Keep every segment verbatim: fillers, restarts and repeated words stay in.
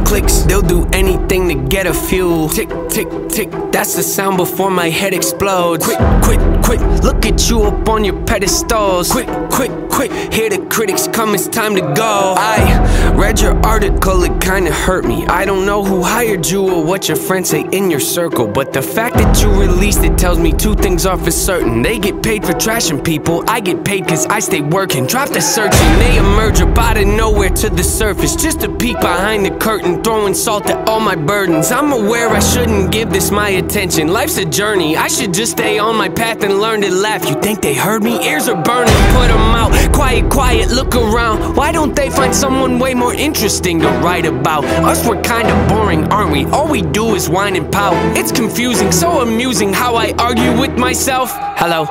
clicks, they'll do anything to get a few. Tick, tick, tick, that's the sound before my head explodes. Quick, quick, quick, look at you up on your pedestals. Quick, quick, quick, hear the critics come, it's time to go. I read your article, it kinda hurt me. I don't know who hired you or what your friends say in your circle, but the fact that you released it tells me two things are for certain. They get paid for trashing people, I get paid cause I stay working. Drop the searching, they emerge up out of nowhere to the surface, just to peek behind the curtain, throwing salt at all my burdens. I'm aware I shouldn't give this my attention. Life's a journey, I should just stay on my path and learn to laugh. You think they heard me? Ears are burning, put them out. Quiet, quiet, look around. Why don't they find someone way more interesting to write about? Us, we're kinda boring, aren't we? All we do is whine and pout. It's confusing, so amusing how I argue with myself. Hello.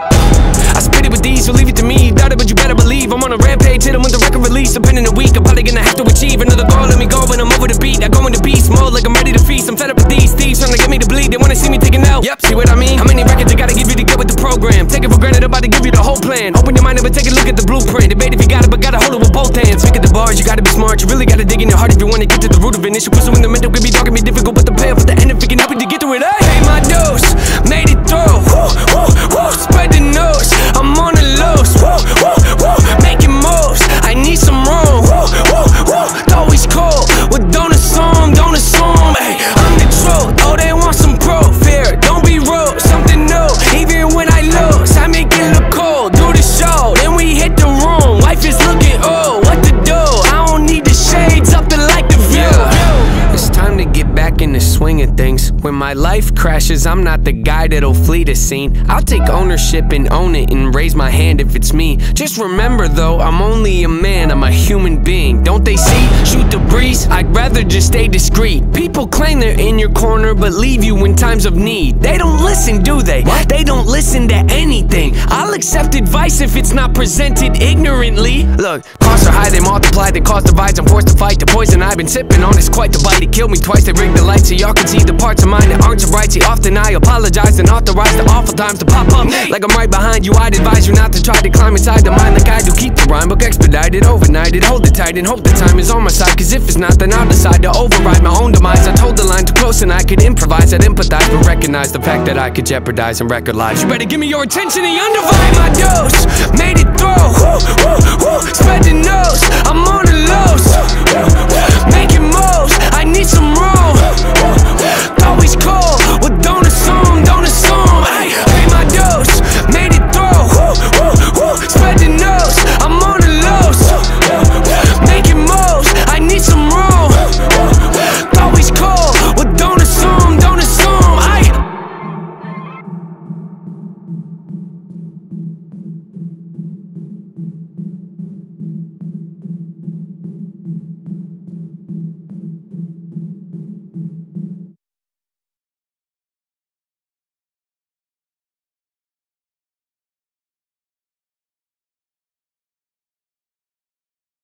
I spit it with these, so leave it to me. Doubt it, but you better believe I'm on a rampage. Hit 'em with the record release. Up in a week, I'm probably gonna have to achieve another goal. Let me go when I'm over the beat. I go into beast mode like I'm ready to feast. I'm fed up with these thieves trying to get me to bleed. They wanna see me taking out. Yep, see what I mean? How many records I gotta give you to get with the program? Take it for granted, I'm about to give you the whole plan. Open your mind up and take a look at the blueprint. Debate if you got it, but gotta hold it with both hands. Pick at the bars, you gotta be smart. You really gotta dig in your heart if you wanna get to the root of an issue. Pursue in the middle, could be dark and be difficult, but the payoff at the end, if it can help you to get through it. I pay my dose, made it through. Woo, woo, woo, spread the news. I'm on the loose, woo, woo, woo, making moves. I need some room, woo, woo, woo. Always cold, well don't assume, don't assume. Hey, I'm the truth. Oh, they want some proof here. Don't be rude, something new. Even when I lose, I make it look cool. Do the show, then we hit the room. Life is looking, oh, what to do? I don't need the shades up to like the view. It's time to get back in the swing of things. When my life crashes, I'm not the guy that'll flee the scene. I'll take ownership and own it and raise my hand if it's me. Just remember though, I'm only a man, I'm a human being. Don't they see? Shoot the breeze, I'd rather just stay discreet. People claim they're in your corner but leave you in times of need. They don't listen, do they? What? They don't listen to anything. I'll accept advice if it's not presented ignorantly. Look, costs are high, they multiply, they cause divides. I'm forced to fight the poison I've been sipping on. It's quite the bite, it killed me twice. They rigged the lights so y'all can see the parts of mine that aren't so right. See, often I apologize and authorize the awful times to pop up. Like I'm right behind you, I'd advise you not to try to climb inside the mind like I do. Keep the rhyme book expedited, overnighted, hold it tight and hope the time is on my side. Cause if it's not, then I'll decide to override my own demise. I told the line too close and I could improvise. I'd empathize but recognize the fact that I could jeopardize and record lives. You better give me your attention and undivided. My dose, made it through, woo, woo, woo. Spread the news, I'm on the loose, woo, woo, woo. Making moves, I need some room.